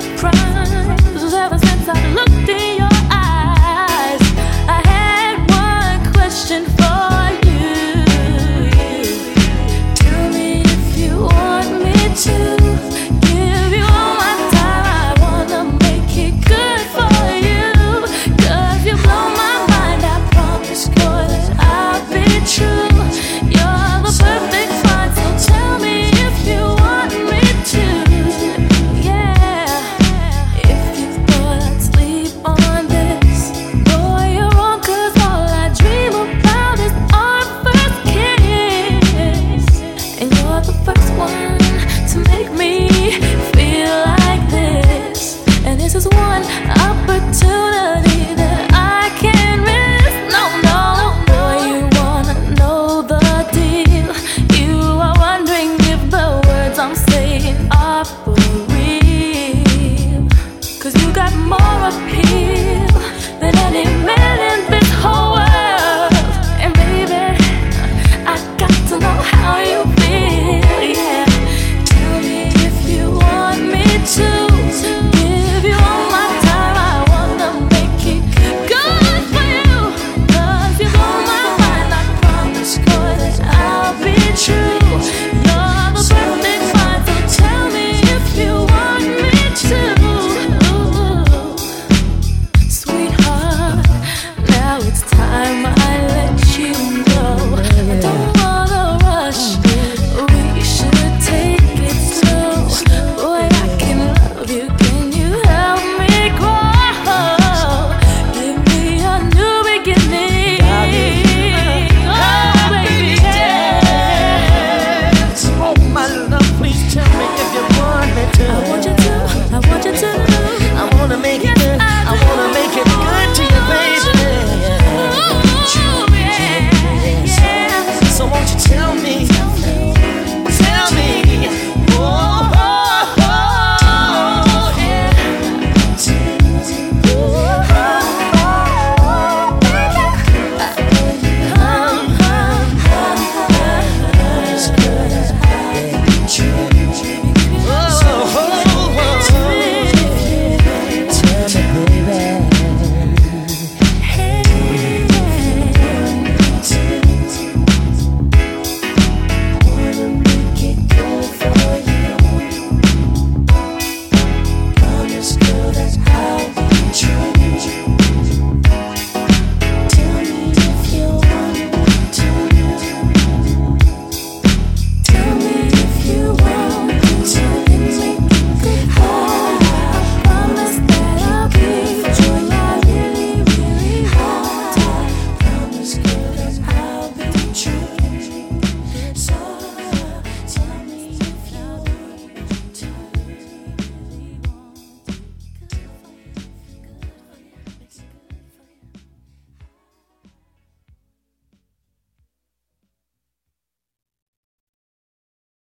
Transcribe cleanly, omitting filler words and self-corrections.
surprised ever since I looked in your eyes. I had one question for you. Tell me if you want me to give you all my time. I wanna make it good for you. 'Cause you blow my mind, I promise, girl, that I'll be true. You're the perfect find, so tell me if you want me to. Yeah, if you thought I'd sleep on this, boy, you're wrong, 'cause all I dream about is our first kiss. And you're the first one to make me feel like this. And this is one opportunity that I can't miss. No, no, boy, you wanna know the deal. You are wondering if the words I'm saying are